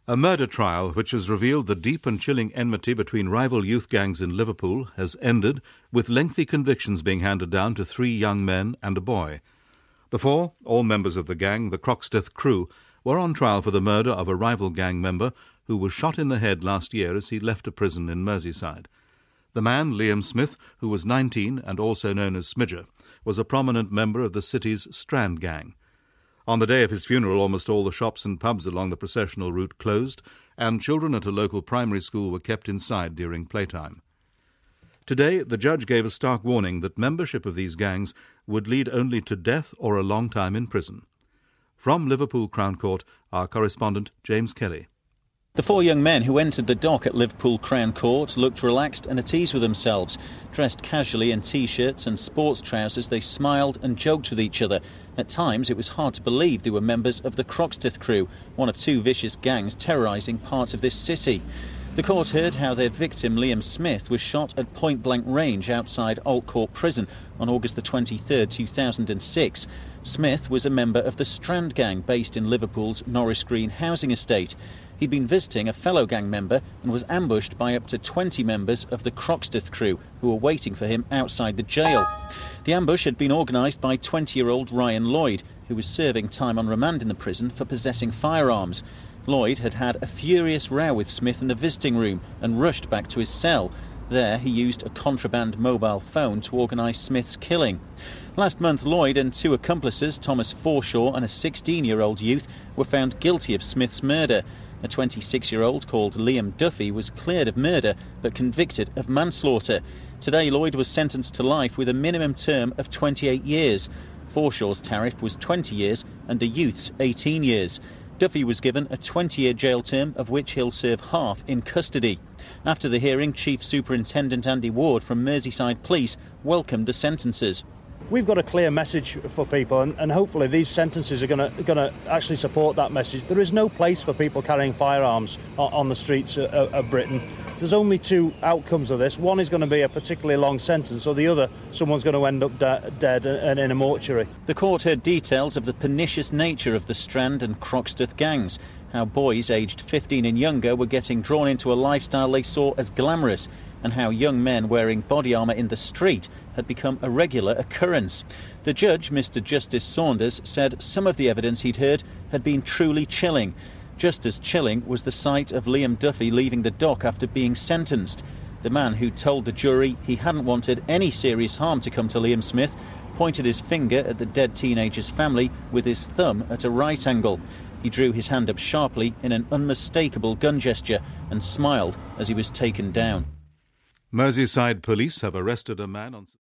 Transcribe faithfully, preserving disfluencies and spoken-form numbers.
A murder trial which has revealed the deep and chilling enmity between rival youth gangs in Liverpool has ended, with lengthy convictions being handed down to three young men and a boy. The four, all members of the gang, the Croxteth Crew, were on trial for the murder of a rival gang member who was shot in the head last year as he left a prison in Merseyside. The man, Liam Smith, who was nineteen and also known as Smidger, was a prominent member of the city's Strand gang. On the day of his funeral, almost all the shops and pubs along the processional route closed, and children at a local primary school were kept inside during playtime. Today, the judge gave a stark warning that membership of these gangs would lead only to death or a long time in prison. From Liverpool Crown Court, our correspondent James Kelly. The four young men who entered the dock at Liverpool Crown Court looked relaxed and at ease with themselves. Dressed casually in T-shirts and sports trousers, they smiled and joked with each other. At times, it was hard to believe they were members of the Croxteth Crew, one of two vicious gangs terrorising parts of this city. The court heard how their victim, Liam Smith, was shot at point-blank range outside Old Court Prison on August the twenty-third, two thousand six. Smith was a member of the Strand gang based in Liverpool's Norris Green housing estate. He'd been visiting a fellow gang member and was ambushed by up to twenty members of the Croxteth Crew who were waiting for him outside the jail. The ambush had been organised by twenty-year-old Ryan Lloyd, who was serving time on remand in the prison for possessing firearms. Lloyd had had a furious row with Smith in the visiting room and rushed back to his cell. There he used a contraband mobile phone to organise Smith's killing. Last month, Lloyd and two accomplices, Thomas Forshaw and a sixteen-year-old youth, were found guilty of Smith's murder. A twenty-six-year-old called Liam Duffy was cleared of murder but convicted of manslaughter. Today, Lloyd was sentenced to life with a minimum term of twenty-eight years. Forshaw's tariff was twenty years and the youth's eighteen years. Duffy was given a twenty-year jail term, of which he'll serve half in custody. After the hearing, Chief Superintendent Andy Ward from Merseyside Police welcomed the sentences. We've got a clear message for people, and, and hopefully these sentences are going to actually support that message. There is no place for people carrying firearms on, on the streets of, of Britain. There's only two outcomes of this. One is going to be a particularly long sentence, or the other, someone's going to end up de- dead and in a mortuary. The court heard details of the pernicious nature of the Strand and Croxteth gangs, how boys aged fifteen and younger were getting drawn into a lifestyle they saw as glamorous, and how young men wearing body armour in the street had become a regular occurrence. The judge, Mister Justice Saunders, said some of the evidence he'd heard had been truly chilling. Just as chilling was the sight of Liam Duffy leaving the dock after being sentenced. The man who told the jury he hadn't wanted any serious harm to come to Liam Smith pointed his finger at the dead teenager's family with his thumb at a right angle. He drew his hand up sharply in an unmistakable gun gesture and smiled as he was taken down. Merseyside police have arrested a man on...